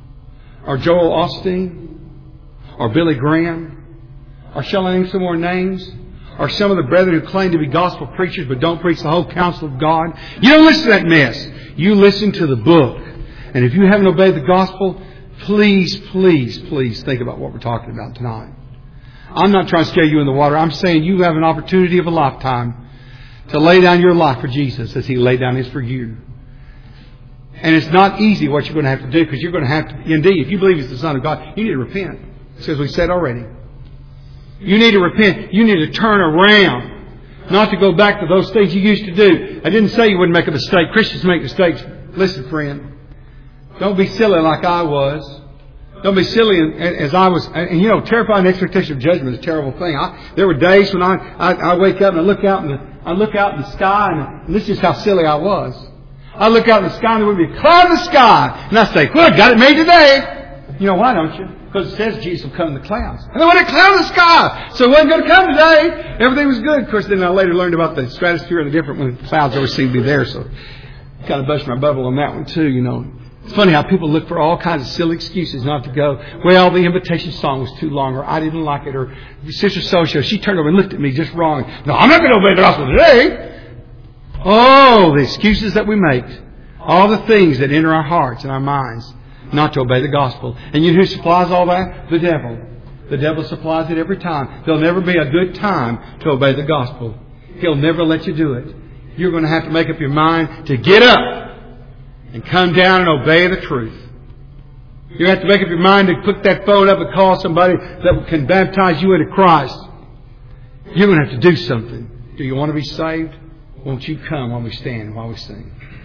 or Joel Osteen, or Billy Graham, or shall I name some more names? Or some of the brethren who claim to be gospel preachers but don't preach the whole counsel of God. You don't listen to that mess. You listen to the book. And if you haven't obeyed the gospel, please, please, please think about what we're talking about tonight. I'm not trying to scare you in the water. I'm saying you have an opportunity of a lifetime to lay down your life for Jesus as He laid down His for you. And it's not easy what you're going to have to do, because you're going to have to, indeed, if you believe He's the Son of God, you need to repent. As we said already. You need to repent. You need to turn around. Not to go back to those things you used to do. I didn't say you wouldn't make a mistake. Christians make mistakes. Listen, friend. Don't be silly like I was. Don't be silly as I was. And you know, terrifying expectation of judgment is a terrible thing. I, there were days when I, I, I wake up and I look out in the, I look out in the sky, and, and this is how silly I was. I look out in the sky and there would be a cloud in the sky. And I say, well, I got it made today. You know why, don't you? Because it says Jesus will come in the clouds. And there wasn't a cloud in the sky. So it wasn't going to come today. Everything was good. Of course, then I later learned about the stratosphere and the different when the clouds always seem to be there. So I kind of bust my bubble on that one too, you know. It's funny how people look for all kinds of silly excuses not to go. Well, the invitation song was too long, or I didn't like it, or Sister So-so, she turned over and looked at me just wrong. No, I'm not going to obey the gospel today. Oh, the excuses that we make. All the things that enter our hearts and our minds not to obey the gospel. And you know who supplies all that? The devil. The devil supplies it every time. There'll never be a good time to obey the gospel. He'll never let you do it. You're going to have to make up your mind to get up and come down and obey the truth. You have to make up your mind to put that phone up and call somebody that can baptize you into Christ. You're going to have to do something. Do you want to be saved? Won't you come while we stand, while we sing?